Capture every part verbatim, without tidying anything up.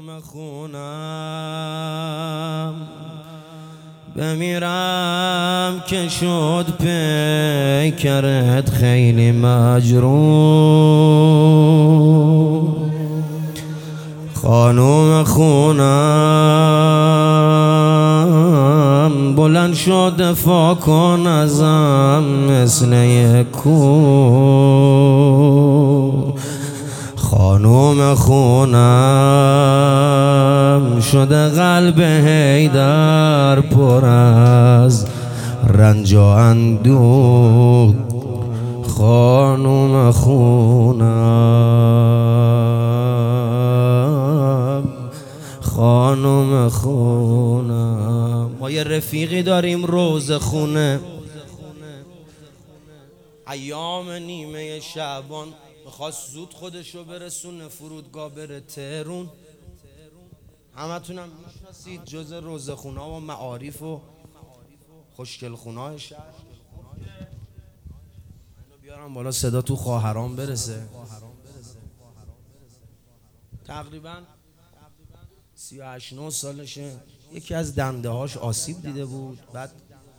خانوم خونم بمیرم که شد پیکرت خیلی مجروح. خانوم خونم بلند شد دفاع کن ازم مثل یک کوه. خانوم خونم شده قلب حیدر پر از رنج و اندوه. خانوم خونم خانوم خونم. ما یه رفیقی داریم روزه خونه، ایام نیمه شعبان میخواست زود خودشو برسونه فرودگاه بره تهرون. همه تونم میشناسید جز روزه خونه و معارف و خوشگل خونه های شهر. اینو بیارم بالا صدا تو خواهران برسه. تقریبا سی و هشت نه سالشه. یکی از دنده هاش آسیب دیده بود. بعد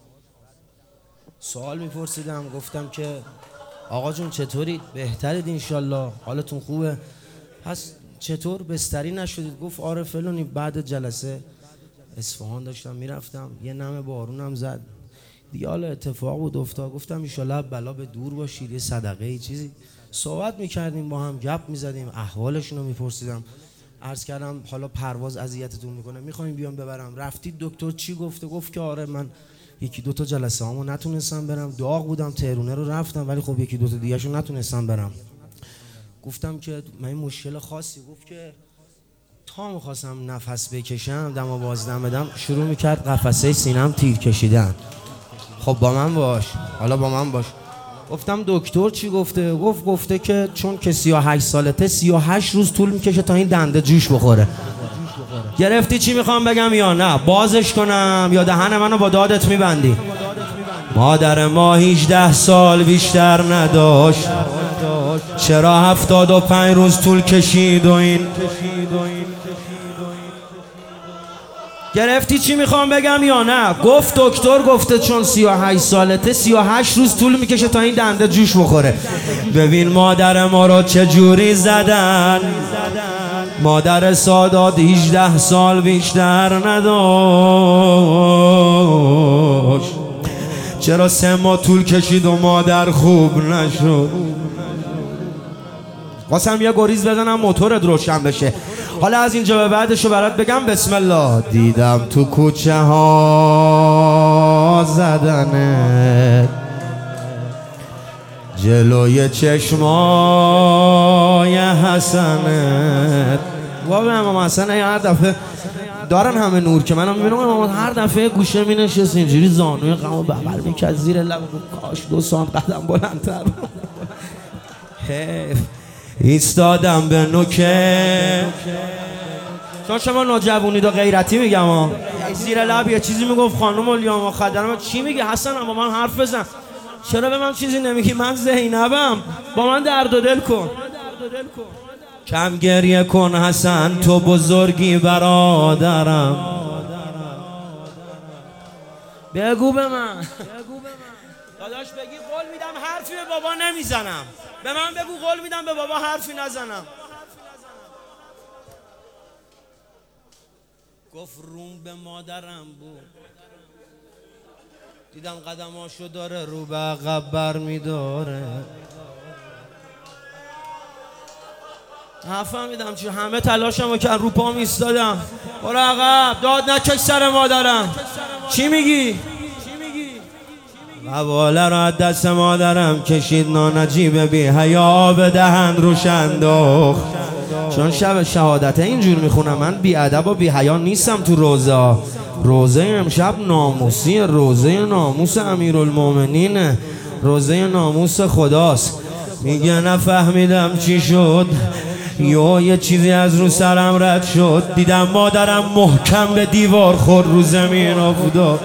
سوال میپرسیدم، گفتم که آقا جون چطورید؟ بهترید انشالله؟ حالتون خوبه؟ پس چطور بستری نشدید؟ گفت آره فلانی بعد جلسه اصفهان داشتم میرفتم یه نم بارونم زد دیگه، حالا اتفاق بود افتاد. گفتم انشالله بلا به دور باشید، یه صدقه ای چیزی. صحبت میکردیم با هم، گپ میزدیم، احوالشون رو میپرسیدم. عرض کردم حالا پرواز اذیتتون میکنه میخوایم بیام ببرم؟ رفتید دکتر چی گفته؟ گفت که آره من یکی دو تا جلسه هامو نتونستم برم، داغ بودم، تهرونه رو رفتم ولی خب یکی دو تا دیگه شو نتونستم برم. گفتم که من این مشکل خاصی. گفت که تا میخواستم نفس بکشم دم و بازدم بدم شروع میکرد قفسه سینم تیر کشیدن. خب با من باش، حالا با من باش. گفتم دکتر چی گفته؟ گفت گفته که چون که سی و هشت سالته سی و هشت روز طول میکشه تا این دنده جوش بخوره. گرفتی چی میخوام بگم یا نه؟ بازش کنم یا دهن منو با دادت میبندی؟ مادر ما هجده سال بیشتر نداشت، چرا هفتاد و پنج روز طول کشید و این؟ گرفتی چی میخوام بگم یا نه؟ گفت دکتر گفته چون سی و هشت سالته سی و هشت روز طول میکشه تا این دنده جوش بخوره. ببین مادر ما رو چجوری زدن. مادر سادات هجده سال بیشتر نداشت، چرا سه ماه طول کشید و مادر خوب نشد. واسم یه گریز بزنم موتورت روشن بشه. حالا از اینجا به بعدشو برات بگم بسم الله. دیدم تو کوچه ها زدنه جلوی چشمای حسنت. بابا امام حسن هر دفعه دارن همه نور که منم میبینم امام هر دفعه گوشه مینشست اینجوری زانوی غمو بغل میکرد زیر لب. کاش دو سانت قدم بلندتر. حیف ایستادم به نوکه، چون شما نوجوانی و غیرتی میگم ها. زیر لب یه چیزی میگفت خانم الیاما خدرم. چی میگی حسن؟ با من حرف بزن. چرا به من چیزی نمیگی؟ من زینبم، با من درد و دل کن. کم گریه کن حسن تو بزرگی برادرم. بگو به من داداش، بگی قول میدم حرفی به بابا نمیزنم. به من بگو قول میدم به بابا حرفی نزنم. گفت روم به مادرم بود، دیدم قدماشو داره رو به عقب بر میداره. نفهمیدم چی، همه تلاشمو که رو پام ایستادم. برو عقب، داد نکش سر مادرم. چی میگی؟ قواله رو از دست مادرم کشید نانجیب بی حیا به دهن روش انداخت. چون شب شهادته اینجور میخونم من بی ادب و بی حیا نیستم. تو روزه روزه امشب ناموسی، روزه ناموس امیرالمومنینه، روزه ناموس خداست. میگه نفهمیدم چی شد، یو یه چیزی از رو سرم رد شد، دیدم مادرم محکم به دیوار خورد رو زمین افتاد.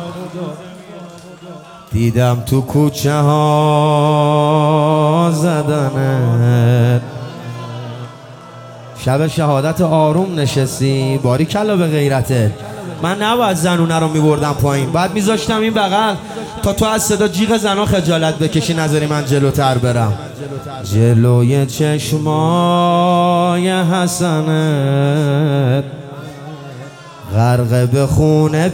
دیدم تو کوچه ها زدنت شب شهادت آروم نشستی، باری کلا به غیرته. من نباید زنونه رو میبردم پایین، بعد میذاشتم این بغل تا تو از صدا جیغ زنا خجالت بکشی، نذاری من جلوتر برم. جلوی چشمای حسنت غرق به خون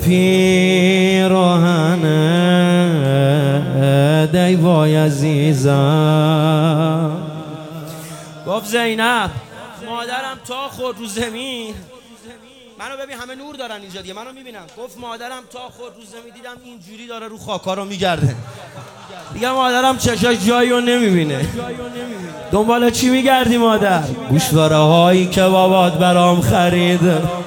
پیراهنت، ای وای عزیزم. گفت زینب مادرم تا خورد رو زمین، منو ببین همه نور دارن اینجا دیگه، منو میبینم. گفت مادرم تا خورد رو زمین دیدم اینجوری داره رو خاکا رو میگرده دیگه. مادرم چشاش جایی رو نمیبینه. دنبال چی میگردی مادر؟ گوشواره هایی که بابات برام خرید.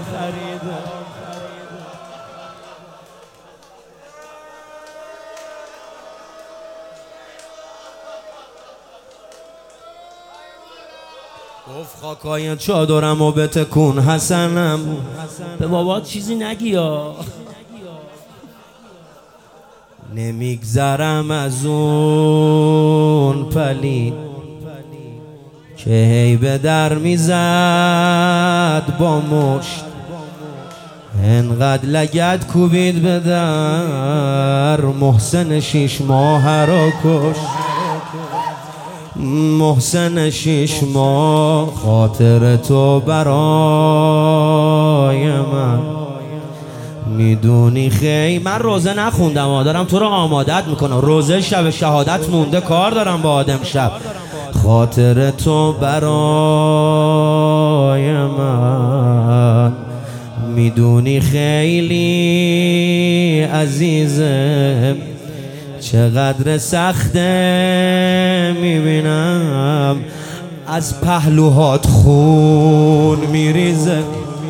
گفت خاکای چادرم و بتکون حسنم، به بابات چیزی نگی یا نمیگذرم از اون پلید که هی به در میزد با مشت، انقدر لگد کوبید به در محسن شیش ماه را کشت. محسن شیش ماه خاطر تو برای من میدونی خیلی. من روزه نخوندم، دارم تو رو آمادت میکنم. روزه شب شهادت مونده، کار دارم با آدم شب. خاطر تو برای من میدونی خیلی عزیزم، چقدر سخته میبینم از پهلوهات خون میریزه،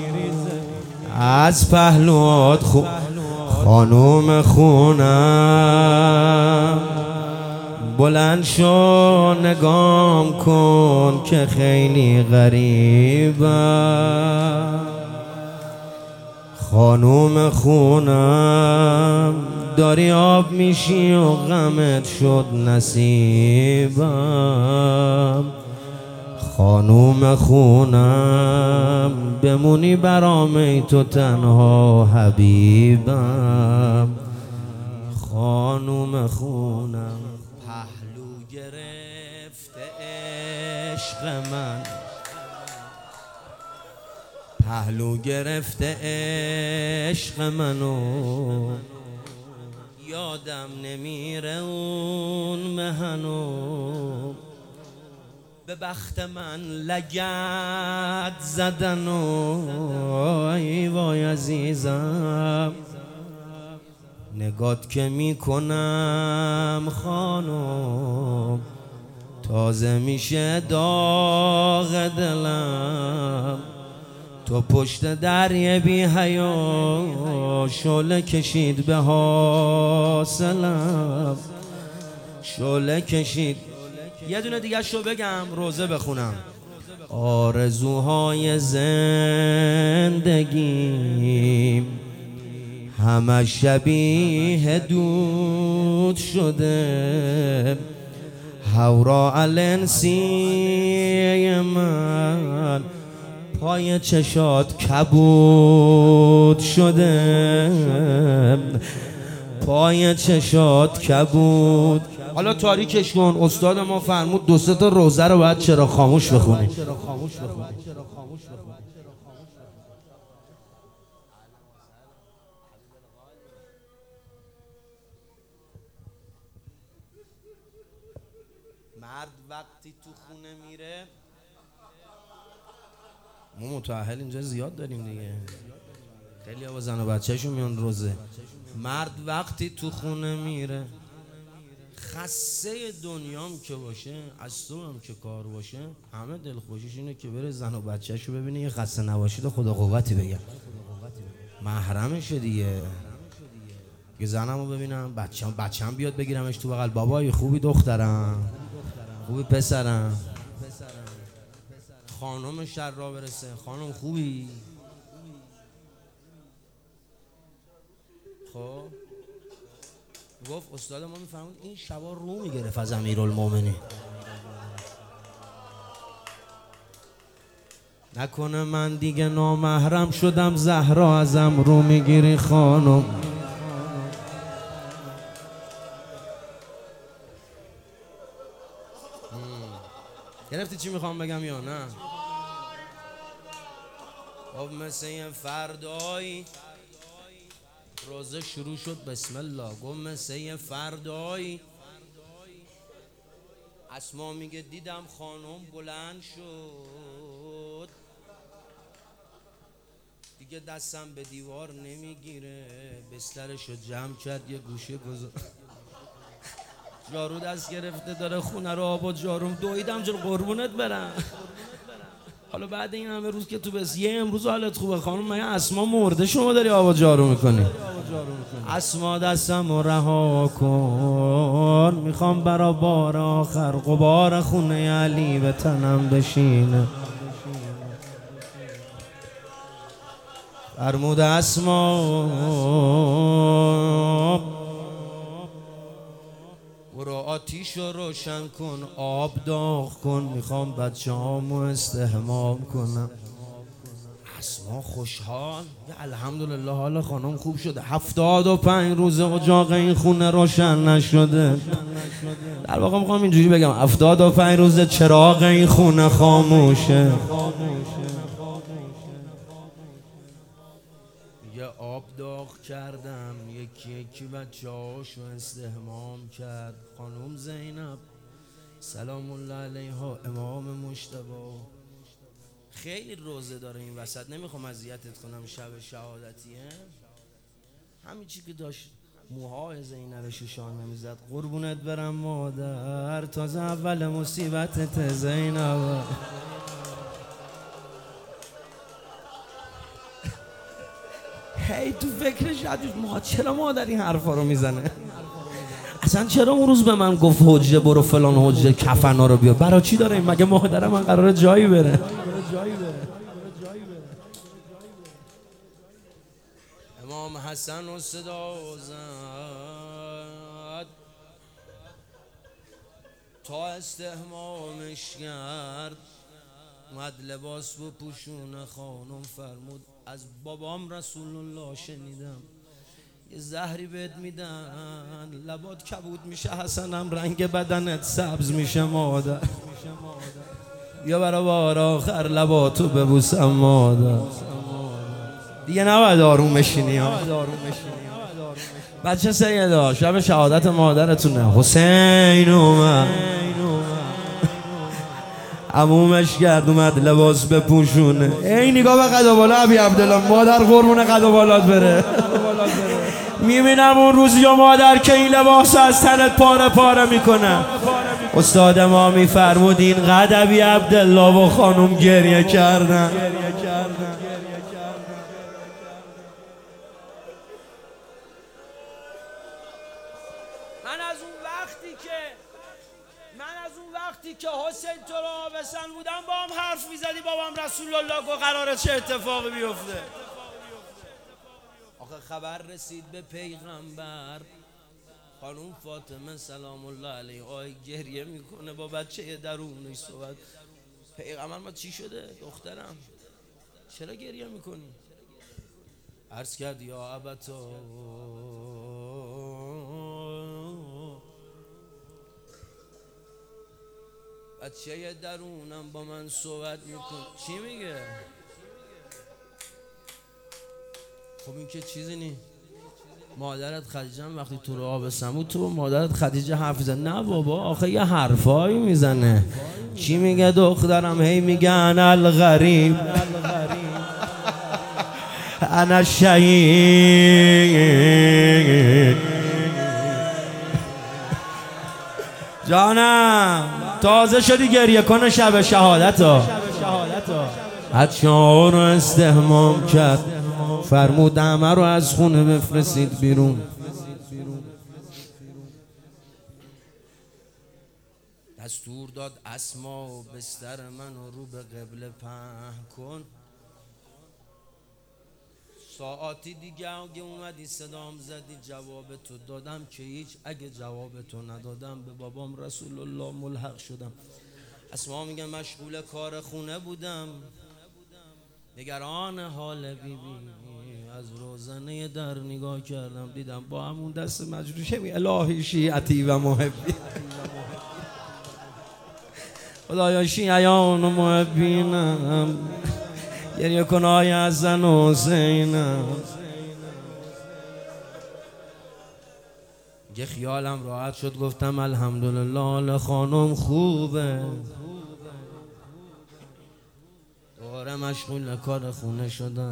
از پهلوهات خون. خانوم خونم بلند شو نگام کن که خیلی غریبم. خانوم خونم داری آب میشی و غمت شد نصیبم. خانوم خونم بمونی برام ای تو تنها حبیبم. خانوم خونم پهلو گرفته عشق من، پهلو گرفته عشق منو، یادم نمیره اون مهنو. به بخت من لگد زدن و ای وای عزیزم، نگات که میکنم خانم تازه میشه داغ دلم. تو پشت دریه بی حیا شعله کشید به حاصلم، شعله کشید. یه دونه دیگه شو بگم روزه بخونم. آرزوهای زندگیم همه شبیه دود شده، هورا الانسی من پای چشات کبود شده، پای چشات کبود. حالا تاریکش کن. استاد ما فرمود دو سه تا روزه رو باید چرا خاموش بخونی. مرد وقتی تو خونه میره، ما متأهل اینجا زیاد داریم دیگه، خیلی ها با زن و بچه‌شون میان روزه. مرد وقتی تو خونه میره، خسته دنیام که باشه، از تو هم که کار باشه، همه دلخوشیش اینه که بره زن و بچه‌شو ببینه، یه خسته نباشید و خدا قوتی بگم، محرمشه دیگه. یه زنمو ببینم، بچه‌م بچه‌م بیاد بگیرمش تو بغل، بابای خوبی دخترم، خوبی پسرم. خانمش در راه برسه، خانم خوبی؟ خب گفت استاد ما میفهمون این شبا رو میگرفت از امیرالمومنین. نکنه من دیگه نامحرم شدم، زهرا ازم رو میگیری خانم. گرفتی چی میخوام بگم یا نه؟ خب مثل یه فردایی روزه شروع شد بسم الله، گفت مثل یه فردایی اسما میگه دیدم خانم بلند شد، دیگه دستم به دیوار نمیگیره، بسترشو جمع کرد یه گوشه گذار جارو دست گرفته داره خونه رو آب و جاروم دویدم جلو قربونت برم. حالا بعد این همه روز که تو بس یه امروز حالت خوبه خانم؟ مگه اسما مرده شما داری آب و جارو میکنی؟ اسما دستم رو رها کن، میخوام برا بار آخر غبار خونه علی به تنم بشینه. فرمود اسما برو آتیش رو روشن کن، آب داغ کن، میخوام بچه هامو استحمام کنم. اسما خوشحال، الحمدلله حال خانم خوب شده. هفتاد و پنج روزه اجاق این خونه روشن نشده. در واقع میخوام اینجوری بگم هفتاد و پنج روزه چراغ این خونه خاموشه. یه آب داغ کردم، یکی یکی بچه هاشو استحمام کرد. خانم زینب سلام الله علیها امام مجتبی خیلی روزه داره این وسط، نمیخوام اذیتت کنم، شب شهادتیه. همین چی که داشت موهای زینبش شان نمیزد. قربونت برم مادر، تازه اول مصیبتت زینب. هی تو فکرش عجیب ما چرا مادر این حرفا رو میزنه؟ اصلا چرا اون روز به من گفت حجه برو فلان حجه کفنا رو بیار؟ برای چی داره این؟ مگه مادر من قراره جایی بره؟ امام حسن و صدا زد تا استحمامش کرد، اومد لباس و پوشون خانم فرمود از بابام رسول الله شنیدم یه زهری بهت میدن لبات کبود میشه، حسنم رنگ بدنت سبز میشه مادر، یا برا بار آخر لباتو ببوسم مادر. دیگه نباید آروم بشینی ها بچه سیدا، شب شهادت مادرتونه. حسین اومد عمومش کرد اومد لباس بپوشونه. ای نگاه به قد و بالا ابی عبدالله، مادر قربون قد و بالات بره. میبینم اون روز یا مادر که این لباس از تنت پاره پاره میکنه. استاد ما میفرمود این قد ابی عبدالله و خانم گریه کردن. من از اون وقتی که من از اون وقتی که حسین تو رو آبستن بودم با هم حرف میزدی بابام رسول الله گو قراره چه اتفاقی بیفته. آخه خبر رسید به پیغمبر، خانوم فاطمه سلام الله علیه آی گریه میکنه با بچه درونش صحبت. پیغمبر ما چی شده دخترم چرا گریه میکنی؟ عرض کرد یا ابتا بچه درونم با من صحبت میکن. چی میگه؟ خب این که چیزی نی. مادرت خدیجه هم وقتی تو رو آب سمود تو مادرت خدیجه حرف زن؟ نه بابا آخه یه حرفایی میزنه. چی میگه دخترم؟ هی میگه انا الغریب انا شهید. جانم تازه شدی گریه کنه شب شهادت ها. بچه ها رو استحمام کرد، فرمود همه رو از خونه بفرستید بیرون. دستور داد اسما بستر منو رو به قبله پهن کن. ساعتی دیگه اگه اومدی صدام زدی جواب تو دادم که هیچ، اگه جواب تو ندادم به بابام رسول الله ملحق شدم. اسما میگن مشغول کار خونه بودم، نگران حال بی بی از روزنه در نگاه کردم دیدم با همون دست مجروشه می الهی شیعتی و محبی خدایا شیعیان و محبینم گریه کنای حسن و حسینم. یه خیالم راحت شد گفتم الحمدلله حال خانم خوبه. دوباره مشغول کار خونه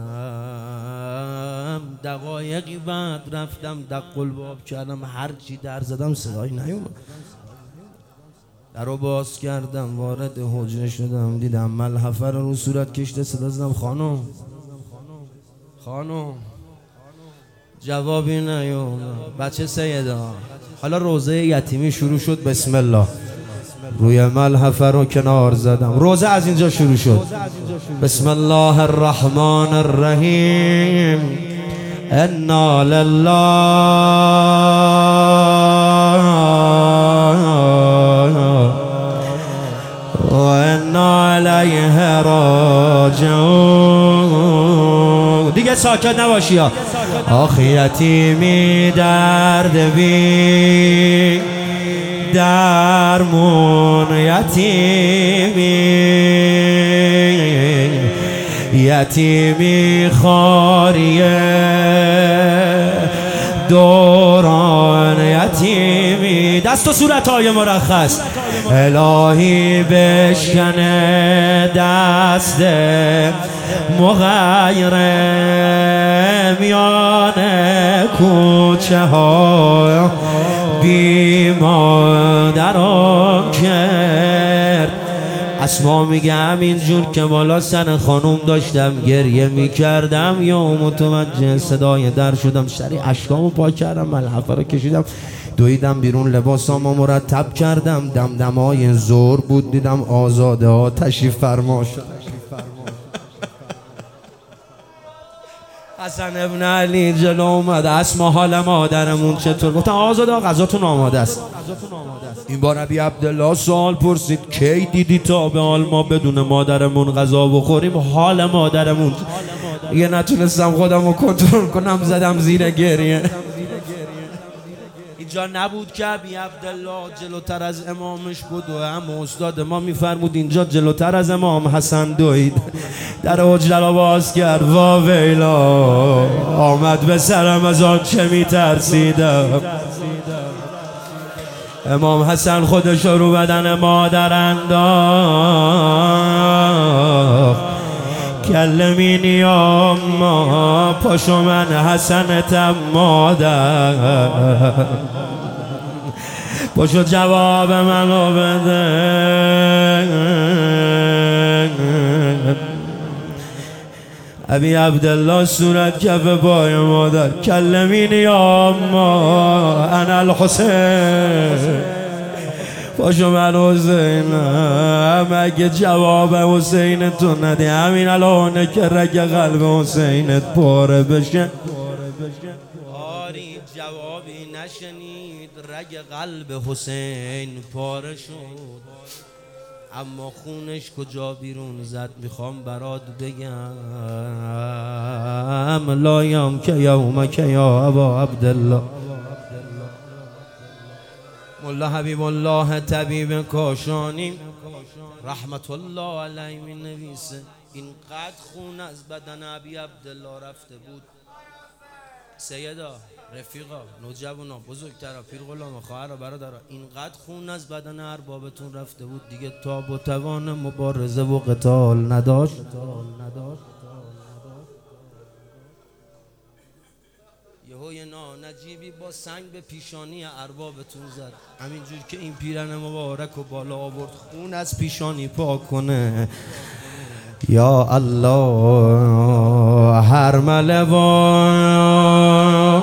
شدم. دقایقی بعد رفتم دق الباب کردم، هرچی در زدم صدایی نیومد. در رو باز کردم وارد حجره شدم دیدم ملحفه رو رو صورت کشته. صدا زدم خانم خانم، جوابی نیومد. بچه سیدا حالا روزه یتیمی شروع شد. بسم الله روی ملحفه رو کنار زدم. روزه از اینجا شروع شد. بسم الله الرحمن الرحیم. انا لله و انا الیه راجعون. دیگه ساکت نباشی ها. آخ یتیمی درد بی درمون، یتیمی یتیمی خاریه دوران، یتیمی دست و صورتهای مرخص. الهی بشکنه دست مغیره میان کوچه ها بی مادرم کرد. اسما میگه همینجور که بالا سن خانوم داشتم گریه میکردم یا متوجه صدای در شدم. سری اشکامو پاک کردم، ملحفه رو کشیدم، دویدم بیرون، لباسامو مرتب کردم. دمدمای ظهر بود دیدم آزاده ها تشریف فرما شد. حسن ابن علی جلو اومد. اسما حال مادرمون چطور؟ گفتم آزاده ها غذاتون آماده است. این بار ابی عبدالله سوال پرسید کی دیدی تا به حال ما بدون مادرمون غذا بخوریم؟ حال مادرمون. یه نتونستم خودم رو کنترل کنم، زدم زیر گریه. اینجا نبود که ابی عبدالله جلوتر از امامش بود و هم استاد ما میفرمود اینجا جلوتر از امام حسن دوید. در حجره را باز کرد. وا ویلا آمد به سرم از آن چه میترسیدم. امام حسن خودش رو بدن مادر انداخت. کلمینی یا ما پاشو من حسنتم مادر، پاشو جواب منو بده. ابی عبدالله صورت کف پای مادر. کلمینی یا ما انا الحسین، پاشو من حسینم. اگه جواب حسین تو ندی همین الانه که رگ قلب حسینت پاره بشه. آری جوابی نشنید، رگ قلب حسین پاره شد. اما خونش کجا بیرون زد میخوام برات بگم. لایم که یوم که یا ابا عبدالله. مولا حبیب الله طبیب کاشانی رحمت الله علیه می نویسه اینقدر خون از بدن ابی عبدالله رفته بود. سیدا رفیقا نوجوانا بزرگترا پیر غلام خواهرا برادرا، اینقدر خون از بدن اربابتون رفته بود دیگه تاب و توان مبارزه و قتال نداشت. یهو یه نجیبی با سنگ به پیشانی اربابتون زد. همینجور که این پیرن مبارک و بالا آورد خون از پیشانی پاک کنه. یا الله هر ملوان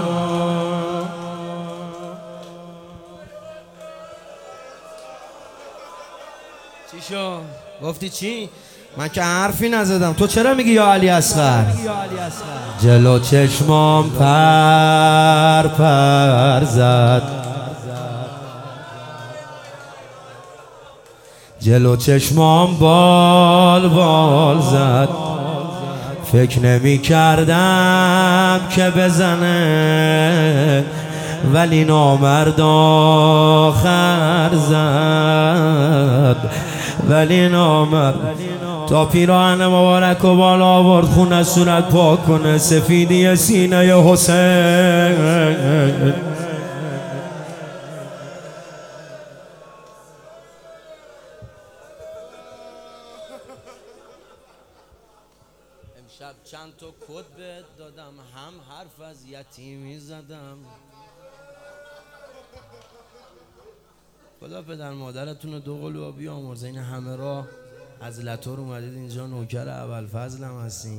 چی شو؟ گفتی چی؟ من که حرفی نزدم. تو چرا میگی یا علی اصغر؟ جلو چشمام پر پر زد، جلو چشمام بال بال زد. فکر نمی کردم که بزنه ولی نامرد آخر زد، ولی نامرد تا پیراهن مبارک و بالا آورد، خون از صورت پاک کنه، سفیدی سینه حسین. امشب چند تا کد بهت دادم، هم حرف از یتیمی زدم. خدا پدر مادرتون دو قلوها بیامرزه. این همه را از لطور اومدید اینجا، نوکر اول فضلم هستین.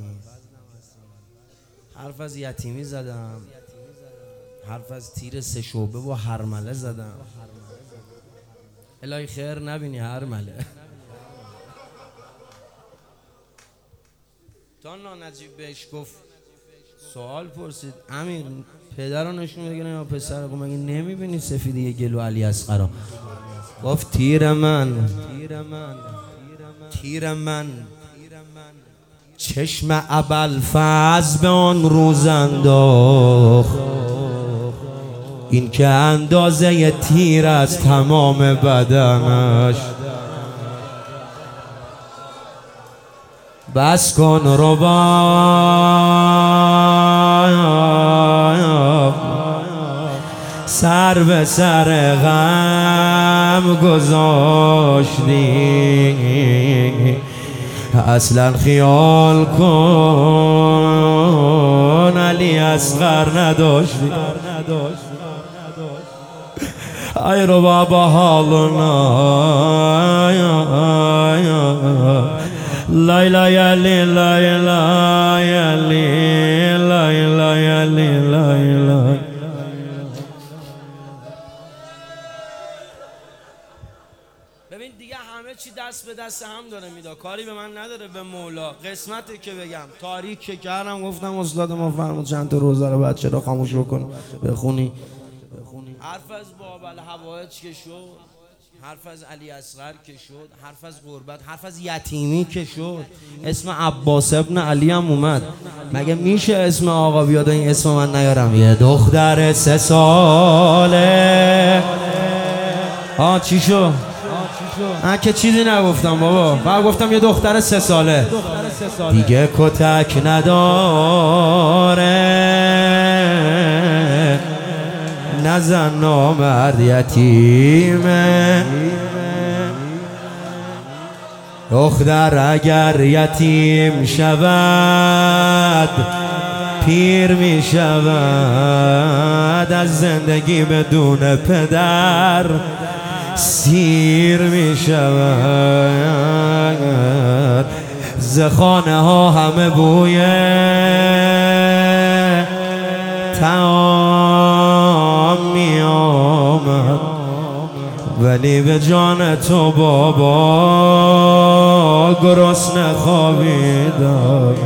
حرف از یتیمی زدم، حرف از تیر سه شعبه و هرمله زدم. الهی خیر نبینی هرمله. تا نانجیب بهش گفت، سوال پرسید امیر پدر رو نشون بگیرن یا پسر رو؟ مگه نمیبینی سفیدی گلو علی اصغر؟ گفت تیر من، تیر من چشم ابوالفضل به آن روز انداخت، این که اندازه تیر از تمام بدنش. بس کن ربا، سر به سر غم گذاشتی، اصلا خیال کن علی اصغر نداشتی. ای رو بابا حالنا لا لا یا لی لا لا یا لی لا لا یا لی لا لا. ببین دیگه همه چی دست به دست هم داره میده، کاری به من نداره به مولا. قسمته که بگم تاریک که کردم، گفتم استاد ما فرمود چند تا روزه رو بچه را خاموش بکن بخونی. حرف از باب الحوائج که شد، حرف از علی اصغر که شد، حرف از غربت، حرف از یتیمی که شد، اسم عباس ابن علی هم اومد. مگه میشه اسم آقا بیاد این اسم من نیارم؟ یه دختر سه ساله. آه چی شد؟ من که چیزی نگفتم بابا، فقط گفتم یه دختر سه ساله دیگه کتک نداره، نزن نامرد یتیمه. دختر اگر یتیم شود پیر می شود، از زندگی بدون پدر سیر می شود. ز خانه ها همه بوی طعام می آمد، ولی به جان تو بابا گرسنه خوابیدم،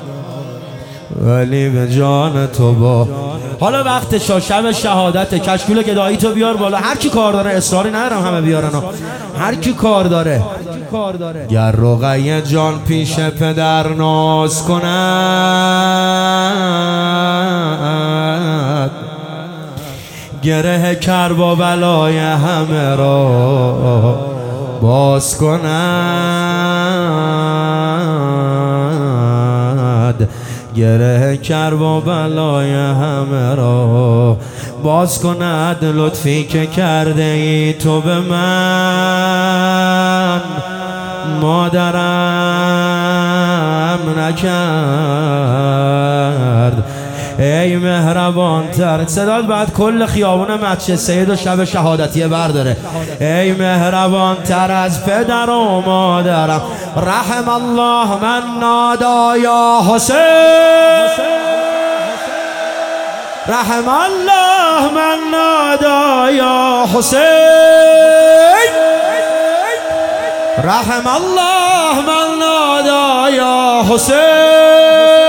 ولی به جان تو با. حالا وقت شب شهادت، کشکول گدایی تو بیار بالا. هر کی کار داره، اصراری ندارم همه بیارن، هر کی کار داره. گر رقیه جان پیش پدر ناز کند، گره کرب و بلای همه را باز کند، گره کرب و بلای همه را باز کند. لطفی که کرده ای تو به من مادرم نکرد، ای مهربان تر. صدات بعد کل خیابون مسجد سید و شب شهادتیه برداره. ای مهربان تر از پدر و مادرم، رحم الله من نادا یا حسین، رحم الله من نادا یا حسین، رحم الله من نادا یا حسین.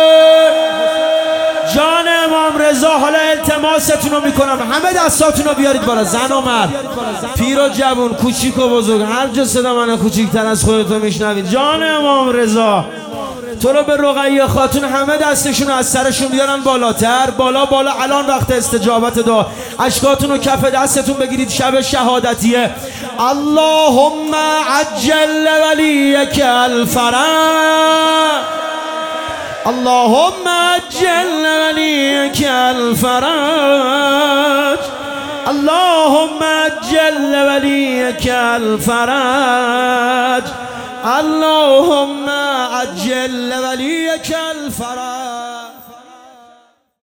جان امام رضا، حالا التماستون رو میکنم همه دستاتون رو بیارید بالا، زن و مرد، پیر و جوون، کوچیک و بزرگ، هر جا صدا من کوچیکتر از خودتون میشنوید. جان امام رضا تو رو به رقیه خاتون همه دستشون از سرشون بیارن بالاتر، بالا بالا. الان وقت استجابت دعا، اشکاتون رو کف دستتون بگیرید، شب شهادتیه. اللهم عجل ولیک الفرج، اللهم عجل ولیک الفرج، اللهم عجل ولیک الفرج، اللهم عجل ولیک الفرج.